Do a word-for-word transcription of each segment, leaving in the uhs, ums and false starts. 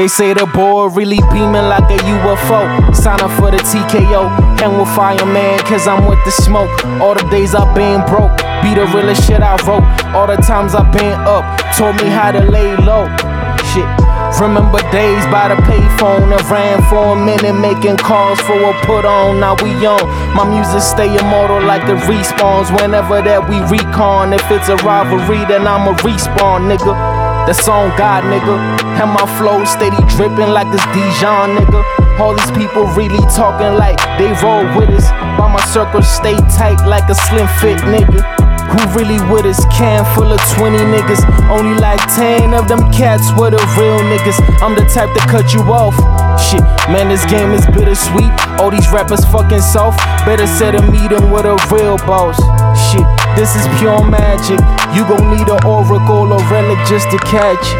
They say the boy really beaming like a U F O. Sign up for the T K O, hang with fireman, cause I'm with the smoke. All the days I've been broke, be the realest shit I wrote. All the times I've been up, taught me how to lay low. Shit. Remember days by the payphone, I ran for a minute making calls for a put on, now we on. My music stay immortal like it respawns whenever that we recon. If it's a rivalry, then I'ma respawn, nigga. That's on God, nigga. And my flow steady dripping like this Dijon, nigga. All these people really talking like they roll with us, while my circle stay tight like a slim fit, nigga. Who really with us? Can full of twenty niggas. Only like ten of them cats were the real niggas. I'm the type to cut you off. Shit, man, this game is bittersweet. All these rappers fucking soft. Better set a meeting with a real boss. Shit, this is pure magic. You gon' need an oracle or relic just to catch it.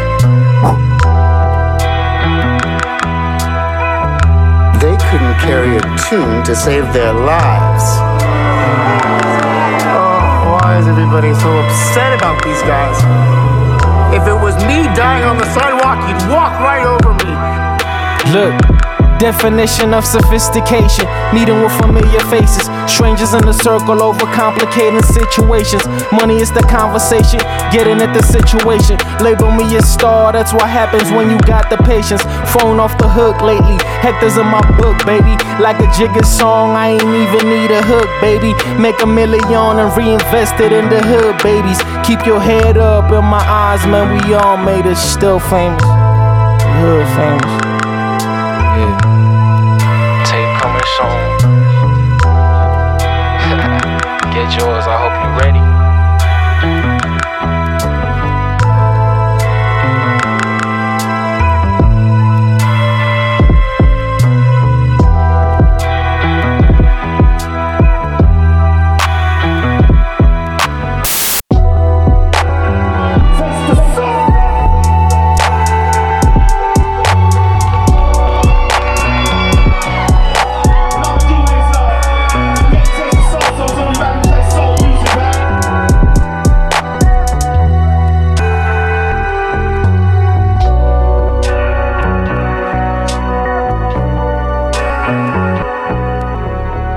They couldn't carry a tune to save their lives. Why is everybody so upset about these guys? If it was me dying on the sidewalk, you'd walk right over me. Look, definition of sophistication, meeting with familiar faces, strangers in the circle over complicating situations. Money is the conversation, getting at the situation. Label me a star, that's what happens when you got the patience. Phone off the hook lately, hectares in my book, baby. Like a Jigga song, I ain't even need a hook, baby. Make a million and reinvest it in the hood, babies. Keep your head up in my eyes, man, we all made it, still famous. Hood famous. Yeah. Tape coming soon. Get yours, I hope